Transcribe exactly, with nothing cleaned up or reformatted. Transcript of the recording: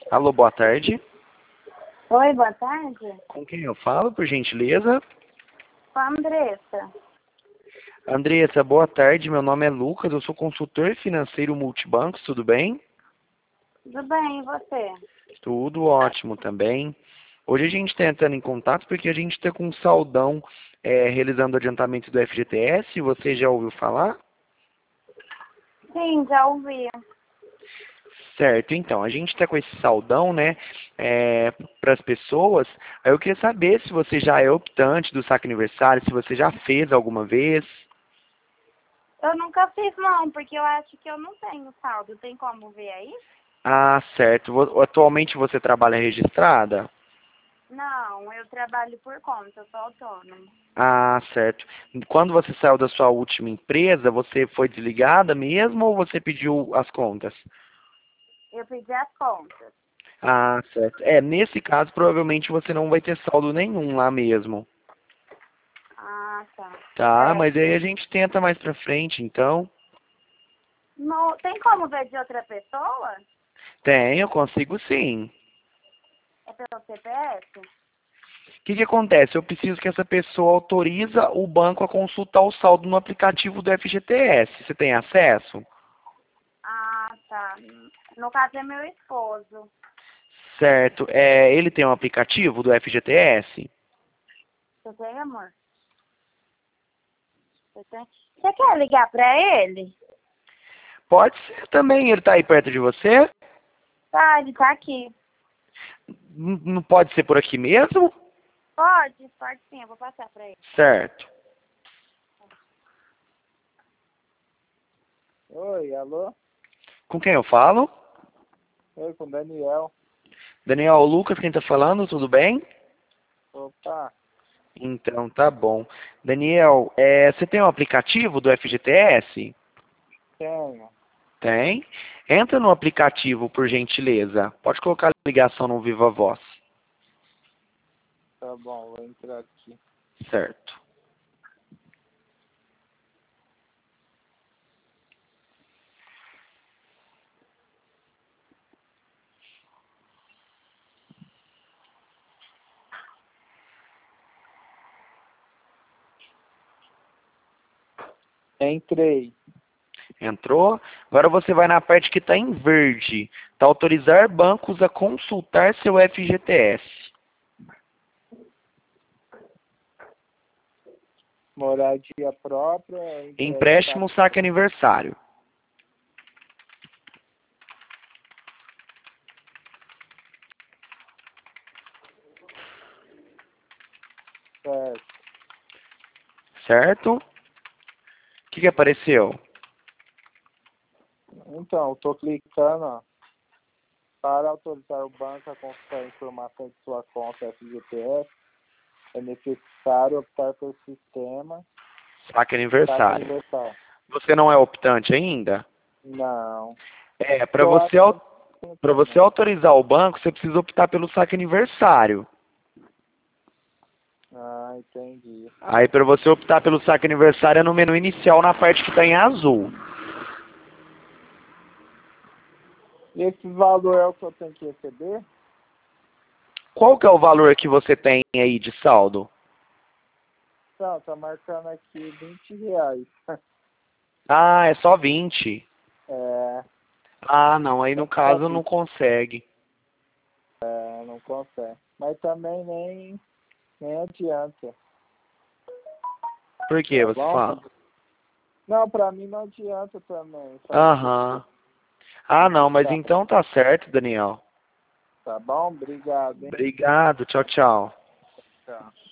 Alô, boa tarde. Oi, boa tarde. Com quem eu falo, por gentileza? Com a Andressa. Andressa, boa tarde. Meu nome é Lucas, eu sou consultor financeiro multibancos, tudo bem? Tudo bem, e você? Tudo ótimo também. Hoje a gente está entrando em contato porque a gente está com um saldão é, realizando adiantamento do F G T S. Você já ouviu falar? Sim, já ouvi. Certo, então, a gente está com esse saldão, né, é, para as pessoas. Aí eu queria saber se você já é optante do saque aniversário, se você já fez alguma vez. Eu nunca fiz não, porque eu acho que eu não tenho saldo. Tem como ver aí? Ah, certo. Vo- Atualmente você trabalha registrada? Não, eu trabalho por conta, eu sou autônoma. Ah, certo. Quando você saiu da sua última empresa, você foi desligada mesmo ou você pediu as contas? Eu pedi as contas. Ah, certo. É, nesse caso, provavelmente você não vai ter saldo nenhum lá mesmo. Ah, tá. Tá, É, mas aí a gente tenta mais pra frente, então. não, tem como ver de outra pessoa? Tem, eu consigo sim. É pelo C P F? O que que acontece? Eu preciso que essa pessoa autoriza o banco a consultar o saldo no aplicativo do F G T S. Você tem acesso? Ah, tá. No caso é meu esposo. Certo. É, ele tem um aplicativo do F G T S? Você tem, amor? Você tem? Você quer ligar pra ele? Pode ser também. Ele está aí perto de você? Tá, ele tá aqui. N- Não pode ser por aqui mesmo? Pode? Pode sim, eu vou passar pra ele. Certo. Oi, alô? Com quem eu falo? Oi, com o Daniel. Daniel Lucas, quem está falando? Tudo bem? Opa, Então, tá bom. Daniel, é, você tem um aplicativo do F G T S? tenho. Tem. Entra no aplicativo, por gentileza. Pode colocar a ligação no Viva Voz. Tá bom, vou entrar aqui. Certo. Entrei. Entrou? Agora você vai na parte que está em verde. Está autorizar bancos a consultar seu F G T S. Moradia própria, emprestar. Empréstimo saque aniversário. Certo. Certo? O que, que apareceu? Então, estou clicando, ó. Para autorizar o banco a consultar a informação de sua conta F G T S, é necessário optar pelo sistema Saque saque aniversário. universal. Você não é optante ainda? Não. É, para Eu acho você, que eu tenho para você também. autorizar o banco, você precisa optar pelo saque aniversário. Ah, entendi. Aí, para você optar pelo saque aniversário, é no menu inicial, na parte que está em azul. E esse valor é o que eu tenho que receber? Qual que é o valor que você tem aí de saldo? Não, tá marcando aqui vinte reais. Ah, é só vinte. É, Ah, não, aí é no só caso não vinte. consegue. É, não consegue. Mas também nem, nem adianta. Por que Tá você bom? fala? Não, pra mim não adianta também. Faz Aham. Ah, não, mas tá, então tá certo, Daniel. tá bom? Obrigado, hein? Obrigado, tchau, tchau. Tchau.